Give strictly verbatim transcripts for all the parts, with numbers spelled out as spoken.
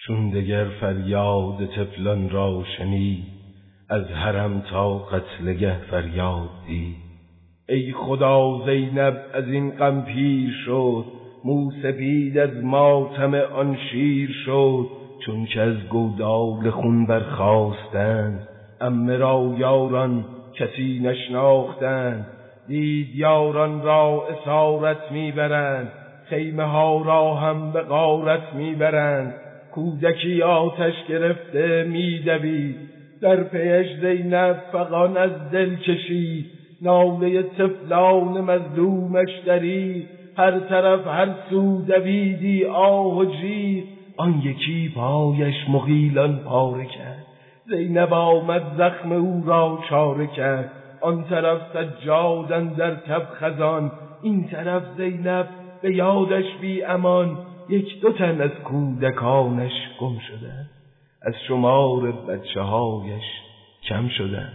چون دگر فریاد طفلان را شنید، از حرم تا قتلگه فریاد دید. ای خدا زینب از این غم پیر شد، موسپید از ماتم آن شیر شد. چون که از گودال خون برخاستند، عمه را یاران کسی نشناختند. دید یاران را اسارت میبرند، خیمه ها را هم به غارت میبرند. کودکی آتش گرفته میدوید، در پیش زینب فغان از دل کشید. ناله طفلان مظلومش درید، هر طرف هر سو دویدی آه و جیغ. آن یکی پایش مغیلان پاره کرد، زینب آمد زخم او را چاره کرد. آن طرف سجاد اندر تب خزان، این طرف زینب به یادش بی امان. یک دو تن از کودکانش گم شدن، از شمار بچه هایش کم شدن.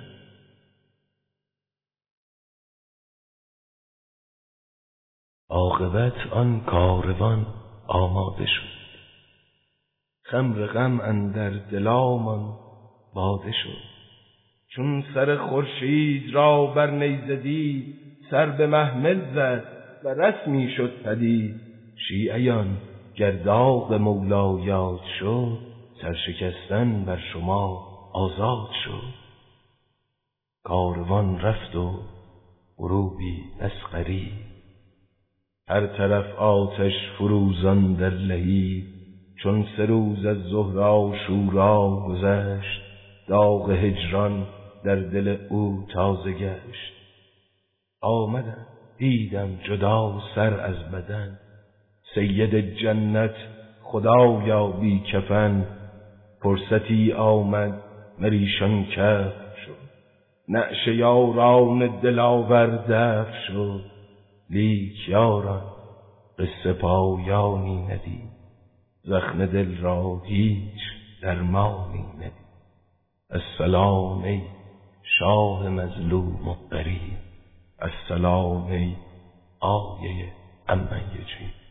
عاقبت آن کاروان آماده شد، خمر غم اندر دلامان باده شد. چون سر خورشید را بر نیزه دید، سر به محمل زد و رسمی شد پدید. شیعیان گر داغ مولا یاد شد، سرشکستن بر شما آزاد شد. کاروان رفت و غروبی اسقری، هر طرف آتش فروزان در لهیب. چون سه روز از ظهر عاشورا گذشت، داغ هجران در دل او تازه گشت. آمدم دیدم جدا سر از بدن، سید جنت خدایا بی کفن. فرصتی آمد مریشان کف شد، نعش یاران دلاور دف شد. لیک یاران قصه پایانی ندید، زخم دل را هیچ درمانی ندید. السلام ای شاه مظلوم و غریب، السلام ای آیه عمن یجیب.